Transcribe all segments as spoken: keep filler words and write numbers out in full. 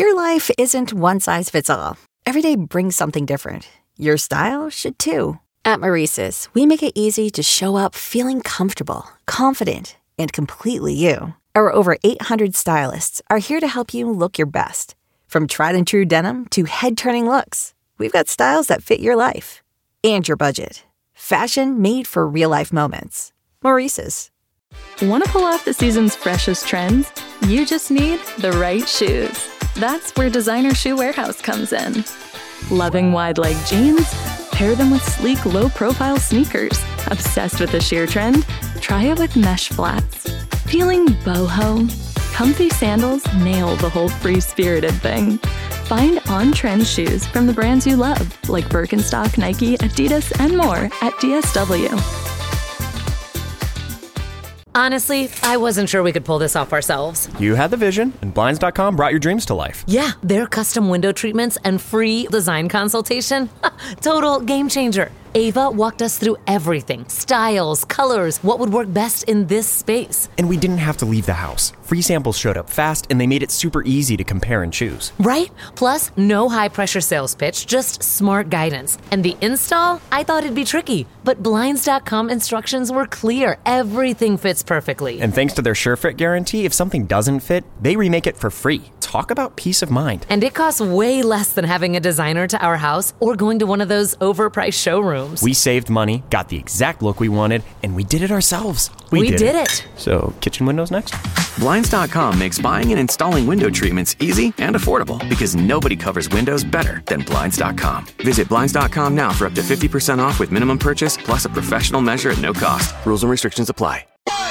Your life isn't one size fits all. Every day brings something different. Your style should too. At Maurice's, we make it easy to show up feeling comfortable, confident, and completely you. Our over eight hundred stylists are here to help you look your best. From tried and true denim to head-turning looks, we've got styles that fit your life and your budget. Fashion made for real-life moments. Maurice's. Want to pull off the season's freshest trends? You just need the right shoes. That's where Designer Shoe Warehouse comes in. Loving wide-leg jeans? Pair them with sleek, low-profile sneakers. Obsessed with the sheer trend? Try it with mesh flats. Feeling boho? Comfy sandals nail the whole free-spirited thing. Find on-trend shoes from the brands you love, like Birkenstock, Nike, Adidas, and more at D S W. Honestly, I wasn't sure we could pull this off ourselves. You had the vision, and Blinds dot com brought your dreams to life. Yeah, their custom window treatments and free design consultation. Total game changer. Ava walked us through everything. Styles, colors, what would work best in this space. And we didn't have to leave the house. Free samples showed up fast, and they made it super easy to compare and choose. Right? Plus, no high-pressure sales pitch, just smart guidance. And the install? I thought it'd be tricky. But Blinds dot com instructions were clear. Everything fits perfectly. And thanks to their SureFit guarantee, if something doesn't fit, they remake it for free. Talk about peace of mind. And it costs way less than having a designer to our house or going to one of those overpriced showrooms. We saved money, got the exact look we wanted, and we did it ourselves. We, we did, did it. it. So, kitchen windows next? Blinds dot com makes buying and installing window treatments easy and affordable because nobody covers windows better than Blinds dot com. Visit Blinds dot com now for up to fifty percent off with minimum purchase plus a professional measure at no cost. Rules and restrictions apply.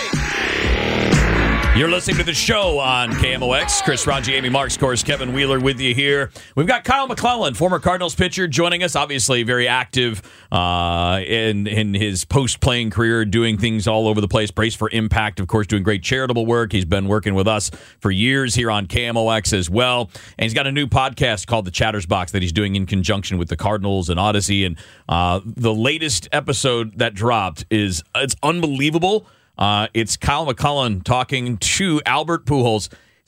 You're listening to the show on K M O X. Chris Ranji, Amy Marks, of course, Kevin Wheeler with you here. We've got Kyle McClellan, former Cardinals pitcher, joining us. Obviously, very active uh, in in his post-playing career, doing things all over the place. Brace for Impact, of course, doing great charitable work. He's been working with us for years here on K M O X as well. And he's got a new podcast called The Chatter's Box that he's doing in conjunction with the Cardinals and Odyssey. And uh, the latest episode that dropped is it's unbelievable. Uh, it's Kyle McClellan talking to Albert Pujols,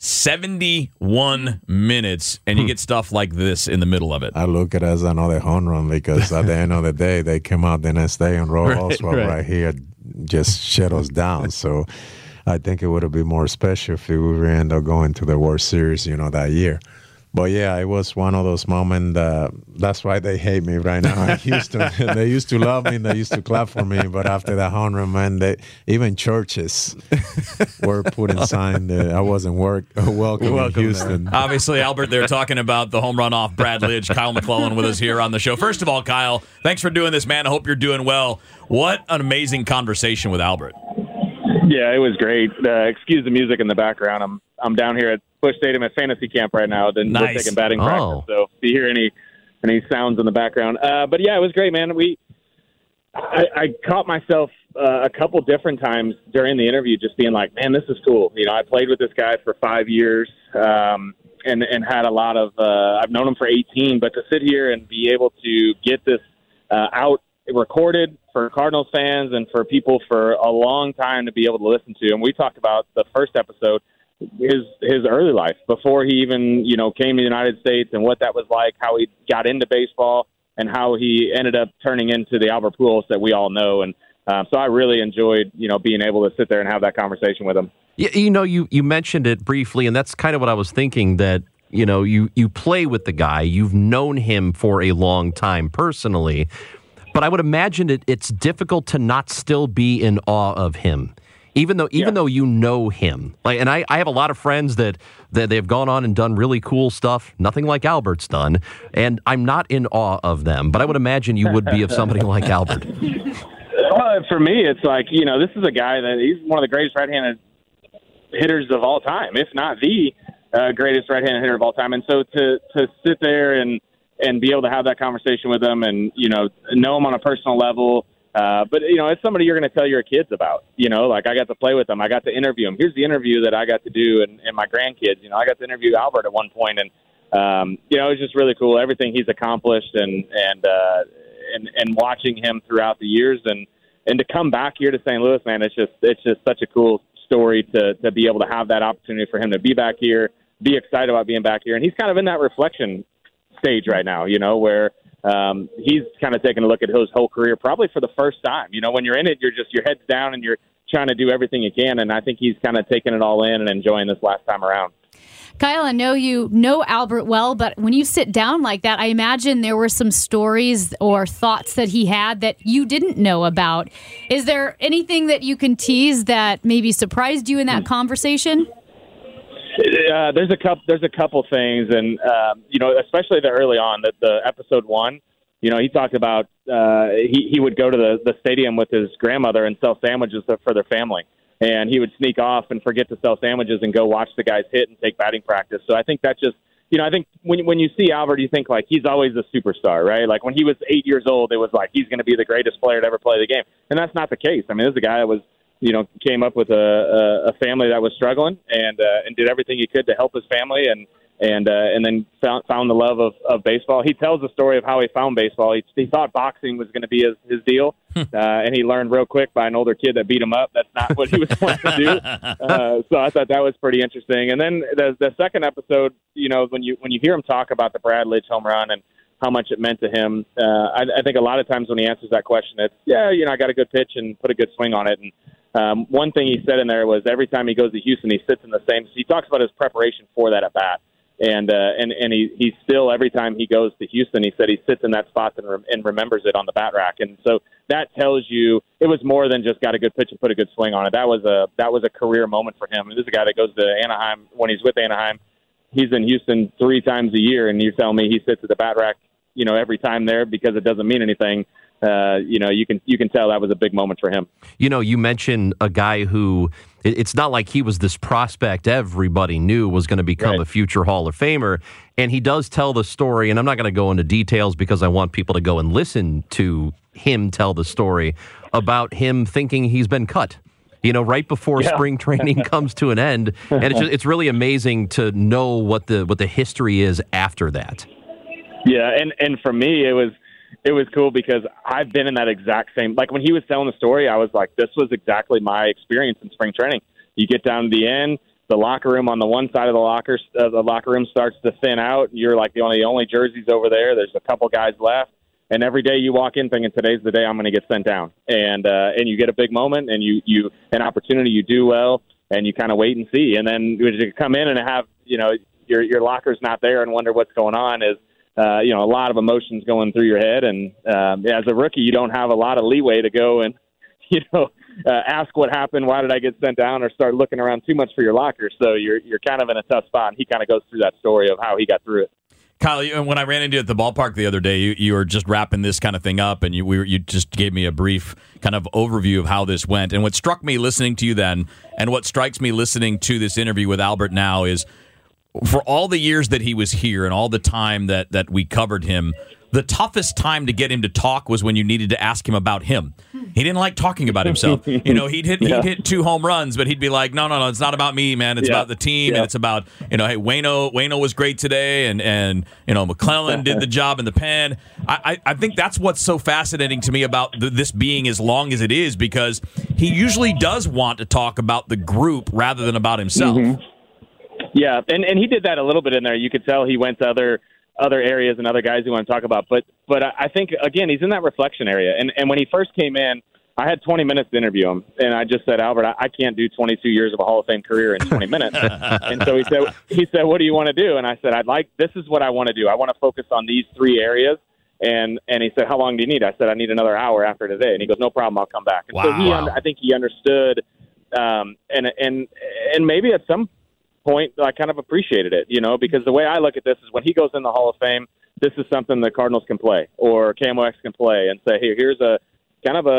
seventy-one minutes, and you get stuff like this in the middle of it. I look at it as another home run because at the end of the day, they came out the next day and Roy right, Oswalt right. right here just shut us down. So I think it would have been more special if we would end up going to the World Series, you know, that year. But, yeah, it was one of those moments. Uh, that's why they hate me right now in Houston. They used to love me and they used to clap for me. But after the home run, man, they, even churches were putting sign that I wasn't work, welcome, welcome in Houston. There. Obviously, Albert, they're talking about the home run off Brad Lidge. Kyle McClellan with us here on the show. First of all, Kyle, thanks for doing this, man. I hope you're doing well. What an amazing conversation with Albert. Yeah, it was great. Uh, excuse the music in the background. I'm I'm down here at Busch Stadium at fantasy camp right now. Then nice. We're taking batting oh. practice. So if you hear any any sounds in the background, uh, but yeah, it was great, man. We I, I caught myself uh, a couple different times during the interview, just being like, man, this is cool. You know, I played with this guy for five years, um, and and had a lot of. Uh, I've known him for eighteen, but to sit here and be able to get this uh, out recorded for Cardinals fans and for people for a long time to be able to listen to. And we talked about the first episode, his his early life before he even, you know, came to the United States and what that was like, how he got into baseball and how he ended up turning into the Albert Pujols that we all know. And um, so I really enjoyed, you know, being able to sit there and have that conversation with him. You, you know, you, you mentioned it briefly, and that's kind of what I was thinking, that, you know, you, you play with the guy. You've known him for a long time personally. But I would imagine it, it's difficult to not still be in awe of him, even though even yeah. though you know him. Like, and I, I have a lot of friends that, that they've gone on and done really cool stuff, nothing like Albert's done, and I'm not in awe of them. But I would imagine you would be of somebody like Albert. Well, for me, it's like, you know, this is a guy that he's one of the greatest right-handed hitters of all time, if not the uh, greatest right-handed hitter of all time. And so to to sit there and and be able to have that conversation with them and, you know, know him on a personal level. Uh, but, you know, it's somebody you're going to tell your kids about, you know, like I got to play with them. I got to interview him. Here's the interview that I got to do and, and my grandkids, you know, I got to interview Albert at one point and, um, you know, it was just really cool. Everything he's accomplished and, and, uh, and, and watching him throughout the years and, and to come back here to Saint Louis, man, it's just, it's just such a cool story to, to be able to have that opportunity for him to be back here, be excited about being back here. And he's kind of in that reflection stage right now, you know, where um, he's kind of taking a look at his whole career, probably for the first time. You know, when you're in it, you're just your head's down and you're trying to do everything you can. And I think he's kind of taking it all in and enjoying this last time around. Kyle, I know you know Albert well, but when you sit down like that, I imagine there were some stories or thoughts that he had that you didn't know about. Is there anything that you can tease that maybe surprised you in that conversation? Uh, there's a couple. There's a couple things, and um, you know, especially the early on, that the episode one. You know, he talked about uh, he he would go to the, the stadium with his grandmother and sell sandwiches for their family. And he would sneak off and forget to sell sandwiches and go watch the guys hit and take batting practice. So I think that just, you know, I think when when you see Albert, you think like he's always a superstar, right? Like when he was eight years old, it was like he's going to be the greatest player to ever play the game. And that's not the case. I mean, this is a guy that was, you know, came up with a, a family that was struggling and uh, and did everything he could to help his family and and uh, and then found, found the love of, of baseball. He tells the story of how he found baseball. He, he thought boxing was going to be his, his deal, uh, and he learned real quick by an older kid that beat him up. That's not what he was wanting to do. Uh, so I thought that was pretty interesting. And then the the second episode, you know, when you when you hear him talk about the Brad Lidge home run and how much it meant to him, uh, I, I think a lot of times when he answers that question, it's, yeah, you know, I got a good pitch and put a good swing on it. And um, one thing he said in there was every time he goes to Houston, he sits in the same – he talks about his preparation for that at bat. And uh, and and he he still, every time he goes to Houston, he said he sits in that spot and, re- and remembers it on the bat rack. And so that tells you it was more than just got a good pitch and put a good swing on it. That was a that was a career moment for him. And this is a guy that goes to Anaheim when he's with Anaheim. He's in Houston three times a year, and you tell me he sits at the bat rack, you know, every time there because it doesn't mean anything. Uh, you know, you can you can tell that was a big moment for him. You know, you mentioned a guy who it's not like he was this prospect everybody knew was going to become right. a future Hall of Famer. And he does tell the story, and I'm not going to go into details because I want people to go and listen to him tell the story about him thinking he's been cut. You know, right before yeah. spring training comes to an end, and it's just, it's really amazing to know what the what the history is after that. Yeah, and and for me, it was. It was cool because I've been in that exact same, like when he was telling the story, I was like, this was exactly my experience in spring training. You get down to the end, the locker room on the one side of the locker, uh, the locker room starts to thin out. You're like the only, only jerseys over there. There's a couple guys left. And every day you walk in thinking today's the day I'm going to get sent down. And, uh, and you get a big moment and you, you, an opportunity, you do well and you kind of wait and see. And then you come in and have, you know, your, your locker's not there and wonder what's going on is, Uh, you know, a lot of emotions going through your head. And um, as a rookie, you don't have a lot of leeway to go and, you know, uh, ask what happened, why did I get sent down, or start looking around too much for your locker. So you're you're kind of in a tough spot. And he kind of goes through that story of how he got through it. Kyle, when I ran into you at the ballpark the other day, you, you were just wrapping this kind of thing up, and you we were, you just gave me a brief kind of overview of how this went. And what struck me listening to you then, and what strikes me listening to this interview with Albert now is, for all the years that he was here and all the time that, that we covered him, the toughest time to get him to talk was when you needed to ask him about him. He didn't like talking about himself. You know, he'd hit yeah. he'd hit two home runs, but he'd be like, no, no, no, it's not about me, man. It's yeah. about the team, yeah. and it's about, you know, hey, Wayno, Wayno was great today, and, and you know, McClellan did the job in the pen. I, I, I think that's what's so fascinating to me about the, this being as long as it is, because he usually does want to talk about the group rather than about himself. Mm-hmm. Yeah, and, and he did that a little bit in there. You could tell he went to other other areas and other guys he wanted to talk about. But but I think, again, he's in that reflection area. And and when he first came in, I had twenty minutes to interview him. And I just said, Albert, I, I can't do twenty-two years of a Hall of Fame career in twenty minutes. And so he said, he said, what do you want to do? And I said, I'd like, this is what I want to do. I want to focus on these three areas. And and he said, how long do you need? I said, I need another hour after today. And he goes, no problem, I'll come back. And wow. so he, I think he understood, um, and and and maybe at some point I kind of appreciated it, you know, because the way I look at this is when he goes in the Hall of Fame, this is something the Cardinals can play or K M O X can play and say, hey, here's a kind of a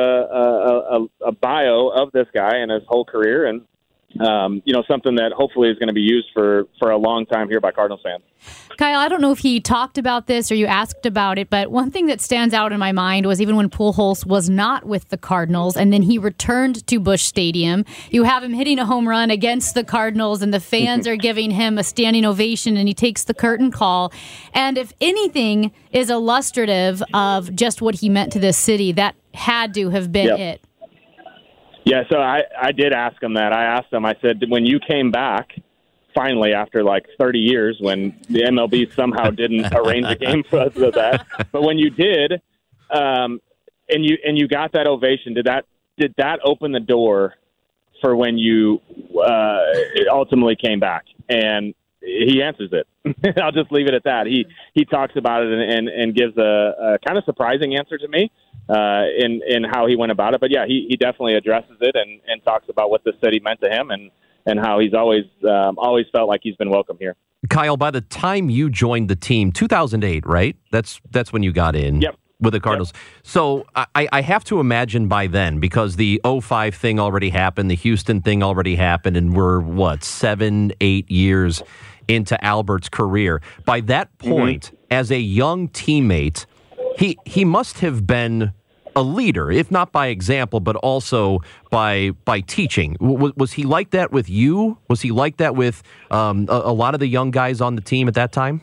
a, a, a bio of this guy and his whole career, and um, you know, something that hopefully is going to be used for, for a long time here by Cardinals fans. Kyle, I don't know if he talked about this or you asked about it, but one thing that stands out in my mind was even when Pujols was not with the Cardinals and then he returned to Busch Stadium, you have him hitting a home run against the Cardinals and the fans are giving him a standing ovation and he takes the curtain call. And if anything is illustrative of just what he meant to this city, that had to have been yep. it. Yeah, so I, I did ask him that. I asked him, I said, when you came back finally, after like thirty years, when the M L B somehow didn't arrange a game for us with that. But when you did, um, and you and you got that ovation, did that did that open the door for when you uh, ultimately came back? And he answers it. I'll just leave it at that. He he talks about it and, and, and gives a, a kind of surprising answer to me uh, in in how he went about it. But yeah, he, he definitely addresses it and, and talks about what the city meant to him and, and how he's always um, always felt like he's been welcome here. Kyle, by the time you joined the team, two thousand eight, right? That's that's when you got in. Yep. With the Cardinals. Yep. So I, I have to imagine by then, because the oh five thing already happened, the Houston thing already happened, and we're, what, seven, eight years into Albert's career. By that point, mm-hmm. as a young teammate, he he must have been a leader, if not by example, but also by by teaching. W- was he like that with you? Was he like that with um, a, a lot of the young guys on the team at that time?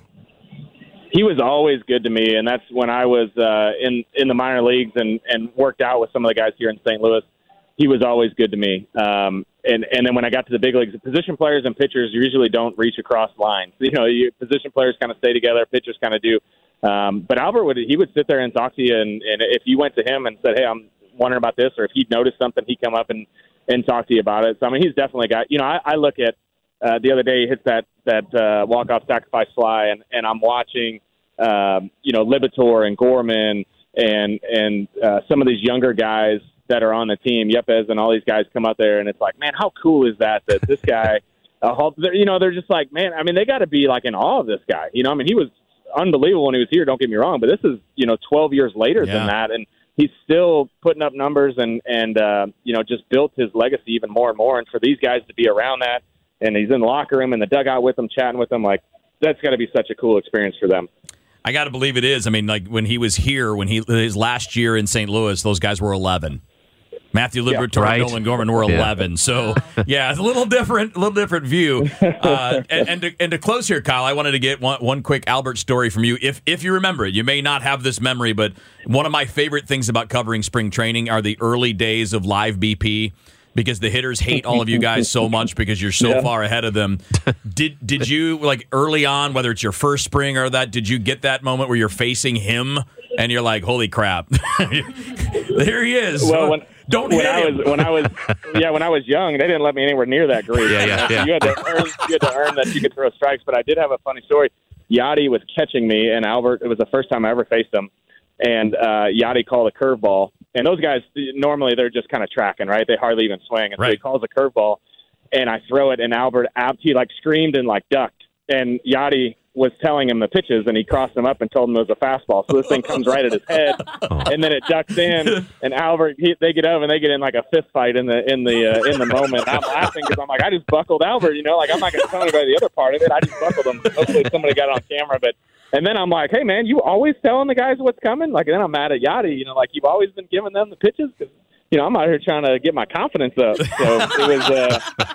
He was always good to me, and that's when I was uh, in in the minor leagues and, and worked out with some of the guys here in Saint Louis. He was always good to me. Um, and, and then when I got to the big leagues, position players and pitchers usually don't reach across lines. You know, you, position players kind of stay together, pitchers kind of do. Um, but Albert would he would sit there and talk to you, and, and if you went to him and said, "Hey, I'm wondering about this," or if he'd noticed something, he'd come up and, and talk to you about it. So I mean, he's definitely got. You know, I, I look at. Uh, the other day, he hits that that uh, walk-off sacrifice fly, and, and I'm watching, um, you know, Libator and Gorman and and uh, some of these younger guys that are on the team, Yepes and all these guys come out there, and it's like, man, how cool is that that this guy, uh, you know, they're just like, man, I mean, they got to be like in awe of this guy. You know, I mean, he was unbelievable when he was here, don't get me wrong, but this is, you know, twelve years later yeah. than that, and he's still putting up numbers and, and uh, you know, just built his legacy even more and more, and for these guys to be around that, and he's in the locker room in the dugout with them, chatting with them. Like, that's got to be such a cool experience for them. I got to believe it is. I mean, like when he was here, when he his last year in Saint Louis, those guys were eleven. Matthew Libator, yeah, right. Nolan Gorman were eleven. Yeah. So, yeah, it's a little different, a little different view. Uh, and, and, to, and to close here, Kyle, I wanted to get one, one quick Albert story from you. If if you remember it, you may not have this memory, but one of my favorite things about covering spring training are the early days of live B P. Because the hitters hate all of you guys so much because you're so yeah. far ahead of them. Did did you, like, early on, whether it's your first spring or that, did you get that moment where you're facing him and you're like, holy crap, there he is. Well, when, Don't when hit I him. was when I was yeah when I was young, they didn't let me anywhere near that grease. Yeah, yeah, yeah. You had to earn you had to earn that you could throw strikes. But I did have a funny story. Yachty was catching me, and Albert. It was the first time I ever faced him, and uh, Yachty called a curveball. And those guys, normally they're just kind of tracking, right? They hardly even swing. And right. so he calls a curveball, and I throw it, and Albert, he like screamed and like ducked. And Yachty was telling him the pitches, and he crossed them up and told him it was a fastball. So this thing comes right at his head, and then it ducks in. And Albert, he, they get over and they get in like a fist fight in the in the uh, in the moment. I'm laughing because I'm like, I just buckled Albert, you know, like I'm not going to tell anybody the other part of it. I just buckled him. Hopefully somebody got it on camera, but. And then I'm like, hey, man, you always telling the guys what's coming? Like, and then I'm mad at Yachty, you know, like you've always been giving them the pitches because, you know, I'm out here trying to get my confidence up. So it was uh,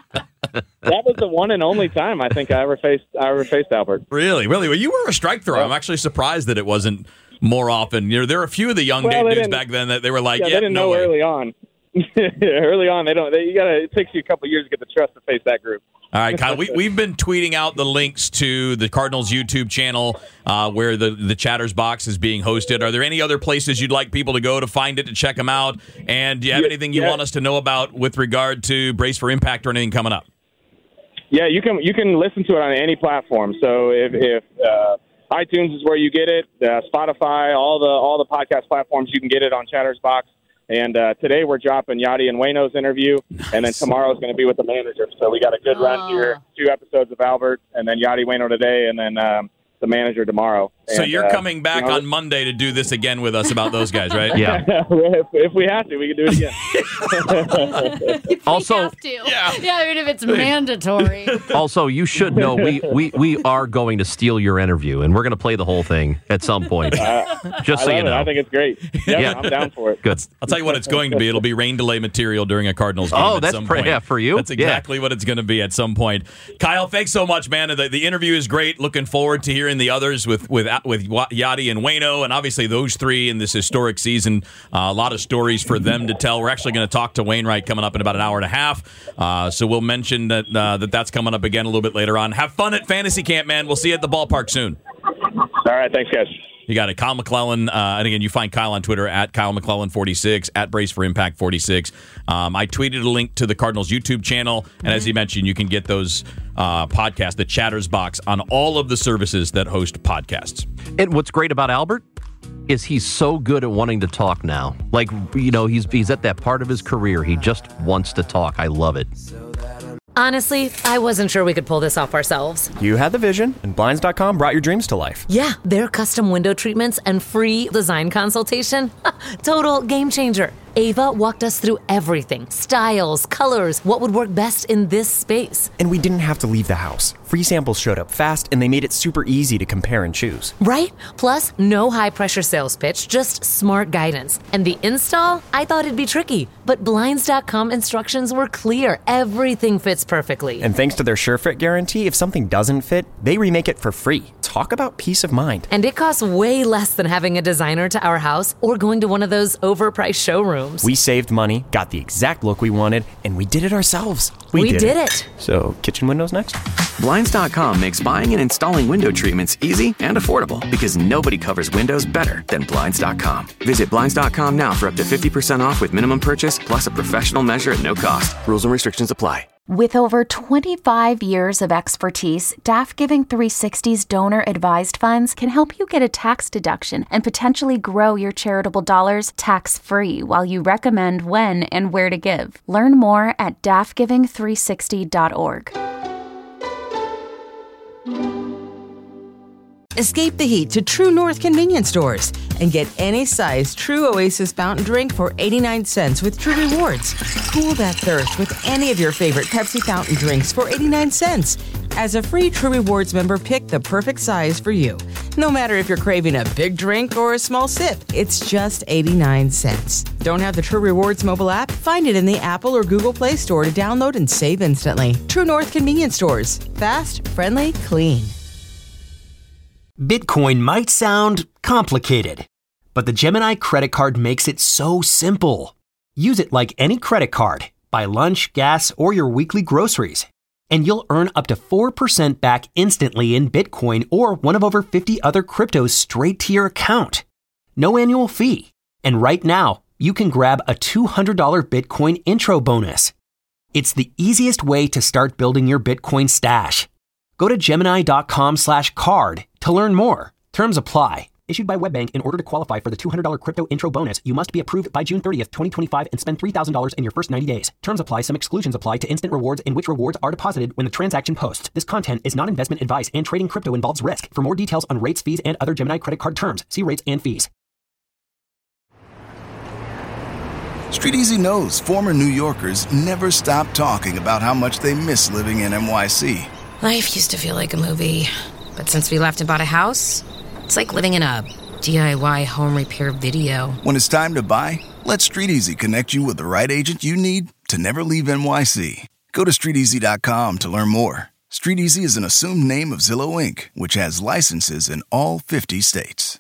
that was the one and only time I think I ever faced I ever faced Albert. Really, really? Well, you were a strike thrower. I'm actually surprised that it wasn't more often. You know, there were a few of the young well, dudes back then that they were like, yeah, yeah they didn't no know way. early on. early on, they don't. They, you gotta. It takes you a couple of years to get the trust to face that group. All right, Kyle, we, we've been tweeting out the links to the Cardinals YouTube channel uh, where the, the Chatters Box is being hosted. Are there any other places you'd like people to go to find it, to check them out? And do you have yeah, anything you yeah. want us to know about with regard to Brace for Impact or anything coming up? Yeah, you can you can listen to it on any platform. So if, if uh, iTunes is where you get it, uh, Spotify, all the all the podcast platforms, you can get it on Chatters Box. And uh, today we're dropping Yachty and Waino's interview, nice. And then tomorrow is going to be with the manager. So we got a good oh. run here, two episodes of Albert, and then Yachty Waino today, and then um, the manager tomorrow. So and, you're uh, coming back you know, on Monday to do this again with us about those guys, right? Yeah. if, if we have to, we can do it again. Also, have to. Yeah. yeah, I mean, if it's mandatory. Also, you should know we, we, we are going to steal your interview, and we're going to play the whole thing at some point. Uh, Just so I you know. It. I think it's great. Yeah, yeah, I'm down for it. Good. I'll tell you what it's going to be. It'll be rain delay material during a Cardinals game oh, at that's some pre- point. Yeah, for you? That's exactly yeah. what it's going to be at some point. Kyle, thanks so much, man. The, the interview is great. Looking forward to hearing the others with, with with Yadi and Waino, and obviously those three in this historic season. Uh, a lot of stories for them to tell. We're actually going to talk to Wainwright coming up in about an hour and a half. Uh, so we'll mention that uh, that that's coming up again a little bit later on. Have fun at Fantasy Camp, man. We'll see you at the ballpark soon. All right, thanks, guys. You got it. Kyle McClellan. Uh, and again, you find Kyle on Twitter at Kyle McClellan forty-six, at Brace for Impact forty-six. Um, I tweeted a link to the Cardinals YouTube channel. And as you mentioned, you can get those uh, podcasts, the Chatters Box, on all of the services that host podcasts. And what's great about Albert is he's so good at wanting to talk now. Like, you know, he's he's at that part of his career. He just wants to talk. I love it. Honestly, I wasn't sure we could pull this off ourselves. You had the vision, and Blinds dot com brought your dreams to life. Yeah, their custom window treatments and free design consultation. Total game changer. Ava walked us through everything. Styles, colors, what would work best in this space. And we didn't have to leave the house. Free samples showed up fast, and they made it super easy to compare and choose. Right? Plus, no high-pressure sales pitch, just smart guidance. And the install? I thought it'd be tricky, but Blinds dot com instructions were clear. Everything fits perfectly. And thanks to their SureFit guarantee, if something doesn't fit, they remake it for free. Talk about peace of mind. And it costs way less than having a designer to our house or going to one of those overpriced showrooms. We saved money, got the exact look we wanted, and we did it ourselves. We, we did, did it. it. So, kitchen windows next? Blinds dot com makes buying and installing window treatments easy and affordable because nobody covers windows better than Blinds dot com. Visit Blinds dot com now for up to fifty percent off with minimum purchase plus a professional measure at no cost. Rules and restrictions apply. With over twenty-five years of expertise, D A F Giving three sixty's donor-advised funds can help you get a tax deduction and potentially grow your charitable dollars tax-free while you recommend when and where to give. Learn more at D A F giving three sixty dot org. Escape the heat to True North convenience stores and get any size True Oasis fountain drink for eighty-nine cents with True Rewards. Cool that thirst with any of your favorite Pepsi fountain drinks for eighty-nine cents. As a free True Rewards member, pick the perfect size for you. No matter if you're craving a big drink or a small sip, it's just eighty-nine cents. Don't have the True Rewards mobile app? Find it in the Apple or Google Play Store to download and save instantly. True North convenience stores. Fast, friendly, clean. Bitcoin might sound complicated, but the Gemini credit card makes it so simple. Use it like any credit card. Buy lunch, gas, or your weekly groceries, and you'll earn up to four percent back instantly in Bitcoin or one of over fifty other cryptos straight to your account. No annual fee. And right now, you can grab a two hundred dollars Bitcoin intro bonus. It's the easiest way to start building your Bitcoin stash. Go to Gemini dot com slash card to learn more. Terms apply. Issued by WebBank. In order to qualify for the two hundred dollars crypto intro bonus, you must be approved by June thirtieth, twenty twenty-five and spend three thousand dollars in your first ninety days. Terms apply. Some exclusions apply to instant rewards in which rewards are deposited when the transaction posts. This content is not investment advice and trading crypto involves risk. For more details on rates, fees, and other Gemini credit card terms, see rates and fees. StreetEasy knows former New Yorkers never stop talking about how much they miss living in N Y C. Life used to feel like a movie, but since we left and bought a house, it's like living in a D I Y home repair video. When it's time to buy, let StreetEasy connect you with the right agent you need to never leave N Y C. Go to Street Easy dot com to learn more. StreetEasy is an assumed name of Zillow Incorporated, which has licenses in all fifty states.